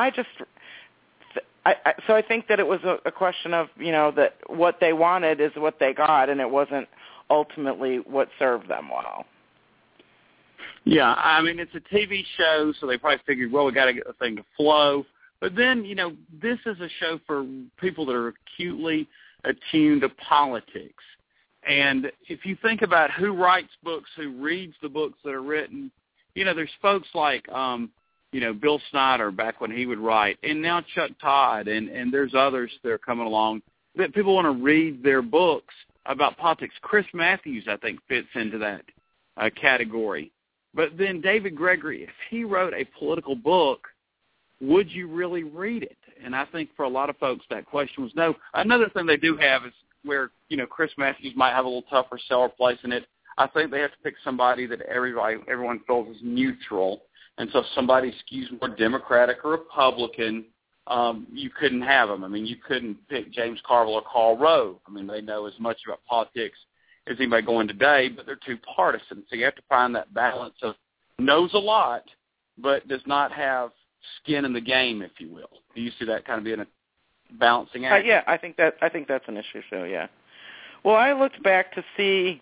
so I think that it was a question of, you know, that what they wanted is what they got, and it wasn't ultimately what served them well. Yeah, I mean, it's a TV show, so they probably figured, well, we got to get the thing to flow. But then, you know, this is a show for people that are acutely attuned to politics. And if you think about who writes books, who reads the books that are written, you know, there's folks like, you know, Bill Snyder back when he would write, and now Chuck Todd, and there's others that are coming along that people want to read their books about politics. Chris Matthews, I think, fits into that category. But then David Gregory, if he wrote a political book, would you really read it? And I think for a lot of folks that question was no. Another thing they do have is where, Chris Matthews might have a little tougher seller placing it. I think they have to pick somebody that everyone feels is neutral. And so if somebody skews more Democratic or Republican, you couldn't have them. I mean, you couldn't pick James Carville or Karl Rove. I mean, they know as much about politics as anybody going today, but they're too partisan. So you have to find that balance of knows a lot, but does not have skin in the game, if you will. Do you see that kind of being a balancing act? Yeah, I think that's an issue. So yeah. Well, I looked back to see,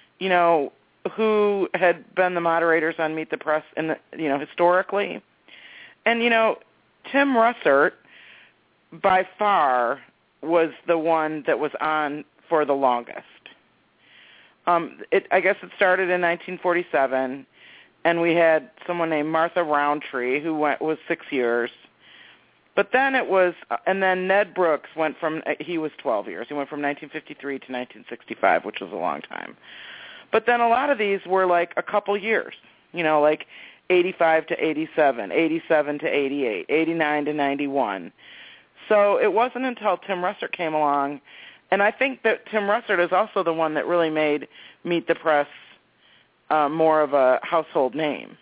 who had been the moderators on Meet the Press in the, historically, and Tim Russert by far was the one that was on for the longest. I guess it started in 1947, and we had someone named Martha Roundtree who was 6 years. But then and then Ned Brooks he was 12 years. He went from 1953 to 1965, which was a long time. But then a lot of these were like a couple years, like 85 to 87, 87 to 88, 89 to 91. So it wasn't until Tim Russert came along, and I think that Tim Russert is also the one that really made Meet the Press more of a household name.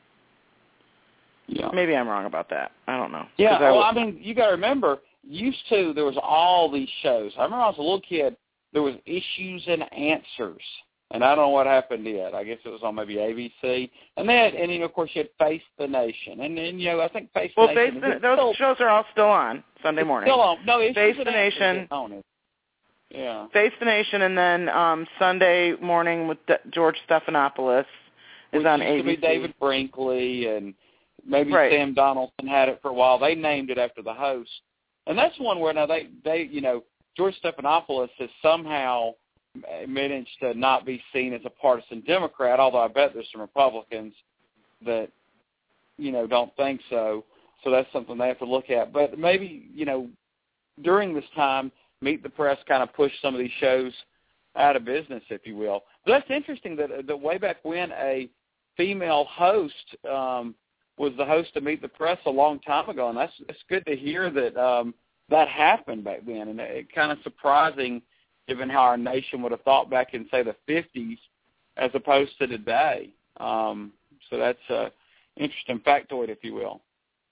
Yeah. Maybe I'm wrong about that. I don't know. Yeah, I mean, you got to remember, there was all these shows. I remember when I was a little kid, there was Issues and Answers. And I don't know what happened yet. I guess it was on maybe ABC. And then, of course, you had Face the Nation. And then, I think Face the Nation. Those shows are all still on Sunday morning. Still on. No, Face the Nation. Yeah. Face the Nation, and then Sunday morning with George Stephanopoulos is on ABC. Used to be David Brinkley, and maybe Sam Donaldson had it for a while. They named it after the host. And that's one where now they George Stephanopoulos has somehow managed to not be seen as a partisan Democrat, although I bet there's some Republicans that, don't think so. So that's something they have to look at. But maybe, during this time, Meet the Press kind of pushed some of these shows out of business, if you will. But that's interesting that way back when a female host was the host of Meet the Press a long time ago, and it's good to hear that that happened back then. And it kind of surprising given how our nation would have thought back in, say, the 50s as opposed to today. So that's an interesting factoid, if you will.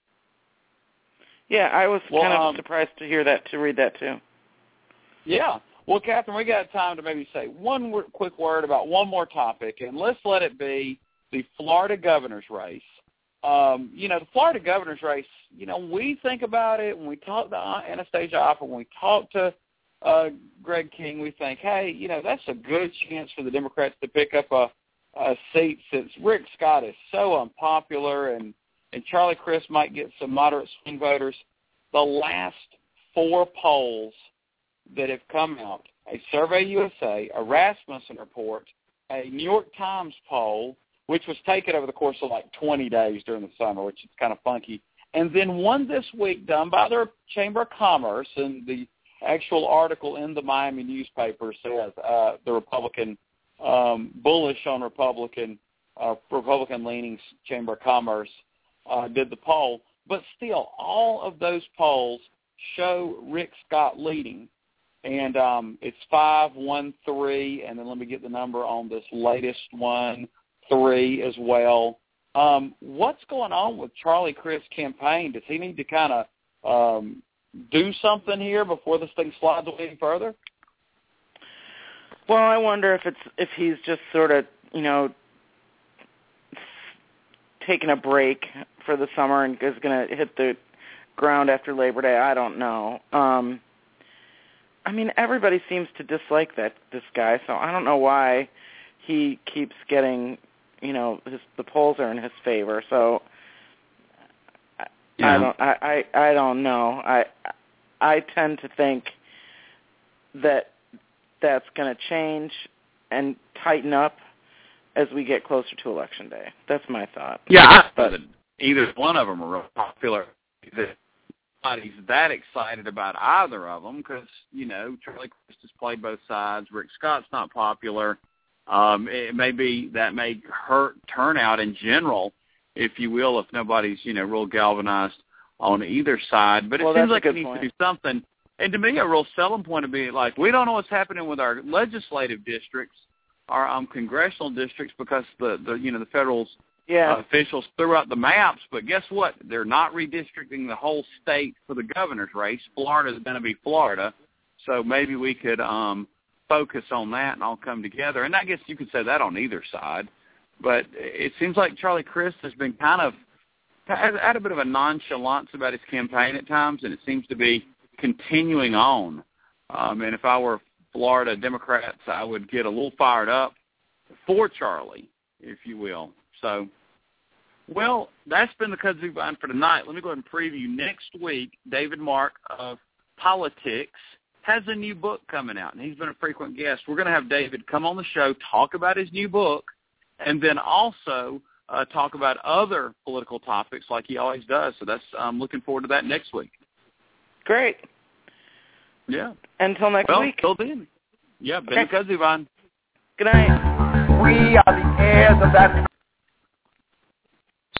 Yeah, I was kind of surprised to hear that, to read that, too. Yeah. Well, Catherine, we got time to maybe say one quick word about one more topic, and let's let it be the Florida governor's race. The Florida governor's race, we think about it when we talk to Anastasia Alford, when we talk to Greg King, we think, hey, that's a good chance for the Democrats to pick up a seat since Rick Scott is so unpopular and Charlie Crist might get some moderate swing voters. The last 4 polls that have come out, a Survey USA, a Rasmussen report, a New York Times poll, which was taken over the course of like 20 days during the summer, which is kind of funky, and then one this week done by their Chamber of Commerce, and the actual article in the Miami newspaper says the Republican, bullish on Republican-leaning Chamber of Commerce did the poll. But still, all of those polls show Rick Scott leading. And it's 5-1-3, and then let me get the number on this latest one, 3 as well. What's going on with Charlie Crist's campaign? Does he need to kind of do something here before this thing slides away any further? Well, I wonder if he's just sort of, taking a break for the summer and is going to hit the ground after Labor Day. I don't know. I mean, everybody seems to dislike this guy, so I don't know why he keeps getting, the polls are in his favor. So yeah. I don't know. I tend to think that that's going to change and tighten up as we get closer to Election Day. That's my thought. Yeah, but either one of them are real popular. Nobody's that excited about either of them because, Charlie Crist has played both sides. Rick Scott's not popular. That may hurt turnout in general, if you will, if nobody's, real galvanized on either side. But it seems like it needs to do something. And to me, a real selling point would be like, we don't know what's happening with our legislative districts, our congressional districts, because the federal officials threw out the maps. But guess what? They're not redistricting the whole state for the governor's race. Florida is going to be Florida, so maybe we could focus on that and all come together. And I guess you could say that on either side. But it seems like Charlie Crist has been kind of had a bit of a nonchalance about his campaign at times, and it seems to be continuing on. And if I were Florida Democrats, I would get a little fired up for Charlie, if you will. So, well, that's been the Kudzu Vine for tonight. Let me go ahead and preview. Next week, David Mark of Politics has a new book coming out, and he's been a frequent guest. We're going to have David come on the show, talk about his new book, and then also talk about other political topics like he always does. So I'm looking forward to that next week. Great. Yeah. Until next week. Till then. Yeah, Ben Kudzu Vine. Good night. We are the heirs of that